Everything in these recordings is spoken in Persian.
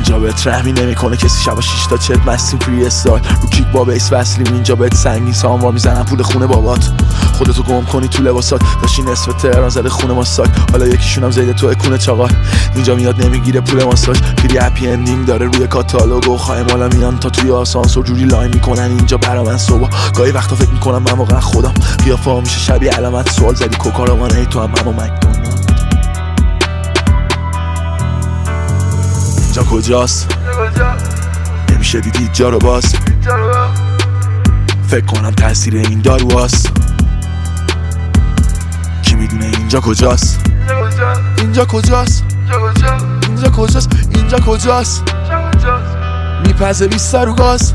اینجا بهت رحمی نمیکنه کسی. شبا 6 تا چت مستیم فری استایل رو کیک با بیس وصلیم. اینجا بهت سنگین ساموا میزنن پول خونه بابات. خودتو گم کنی تو لباسات. داشتی نصف تهران زده خونه ماساک. حالا یکیشونم زیده تو اکونه چاقال. اینجا میاد نمیگیره پول ماساژ. فری هپی اندینگ داره روی کاتالوگ و خایمالا میان تا توی آسانسور جوری لاین میکنن اینجا برا من صبح. گاهی وقتا فکر میکنم من واقعا خودم. قیافه‌ها میشه شبیه علامت سوال زدی کوکاروان. ای تو هم مکدونالد. اینجا کجاست؟ نمیشه دیدی جا رو باز. فکر کنم تاثیر این دارو کی میدونه اینجا کجاست؟ اینجا کجاست؟ اینجا کجاست؟ اینجا کجاست؟ میپزه 20 رو گاز.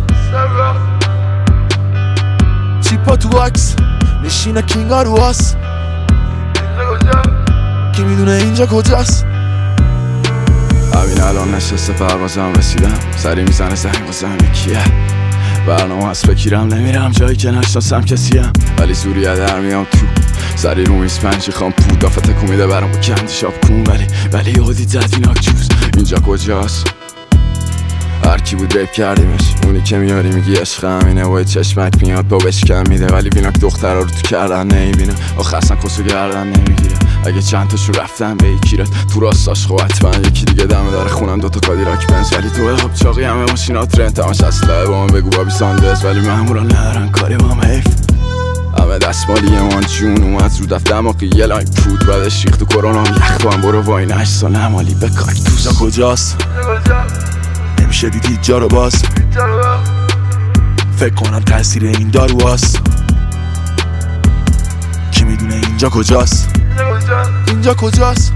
چیپا تو واکس نشینه کینگا رو واس. کی میدونه اینجا کجاست؟ همین الان نشسته پروازم رسیدم. سری میزنه زنگ بازم یکیه برنامه هست بگیرم. نمیرم جایی که نشناسم کسیم ولی زوری در میام تو. سری رو میز پنجی خام پود آفته کومیده برام با کندی شاب کن. ولی یادی زدیناک جوز. اینجا کجاست؟ هرکی بود ریپ کردیمش. اونی که میاری میگی عشق همینه و چشمک میاد با بشکم میده. ولی ویناک دخترها رو تو کردن نمیبینه. آخه اصلا کسو گردن نمیگیره. اگه چند تاشو رفتم به یکیرت تو راستاش خب حتما یکی دیگه دمه داره خونم دوتا کادیلاک بنز. ولی تو حب چاقی همه ماشینات رنت همش اصله با من بگو بابی ساندرز. ولی مامورا ندارن کاری با هم حیف. همه دستمالی من جون اومد رو دفت دماغی یه لاین پود. بعدش ریخت تو کرونا یخ تو هم برو واین 8 سال نمالی به کاکتوس. اینجا کجاست؟ نمیشه دیدی جا رو باز. فکر کنم تاثیر این دارو کی میدونه اینجا کجاست؟ اینجا کجاست؟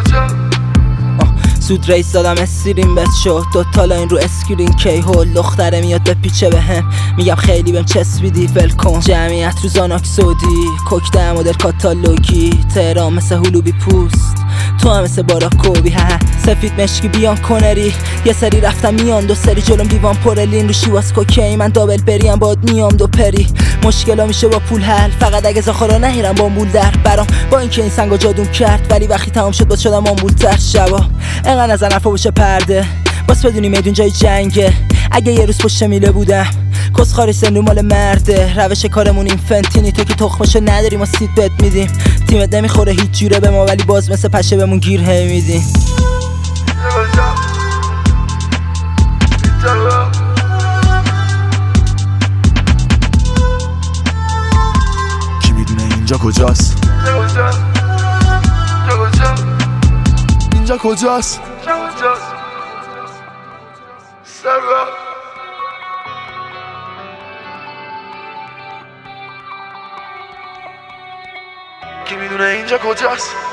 زود ریس دادم استریم بس شد دوتا لاین رو اسکرین کی هول. دختره میاد به پیچه بهم میگم خیلی بهم چسبیدی ول کن. جمعیت رو زاناک سودی کوک ده مدل کاتالوگی. تهران مثل هلوبی پوست تو هم مثل باراکوبی. سفید مشکی بیان کنری یه سری رفتم میان دو سری جلوم دیوان پرلین رو شیواز کوکی. من دابل بریم باد میام دو پری. مشکلا میشه با پول حل فقط اگه زاخارا نهیرم با مول در برام. با اینکه این سنگا جادون کرد ولی وقتی تمام شد باز شدم آمبول تر. شبا انقدر نزن حرفا بشه پرده باز بدونی میدون جای جنگه. اگه یه روز پشت میله بودم کس خاری سنو مال مرده. روش کارمون این فنتینی تو که تخمشو نداری ما سید بد میدیم. تیمت نمیخوره هیچ جوره به ما ولی باز مثل پشه بهمون گیر هی میدیم. کی میدونه اینجا کجاست؟ اینجا کجاست؟ کی میدونه اینجا کجاست؟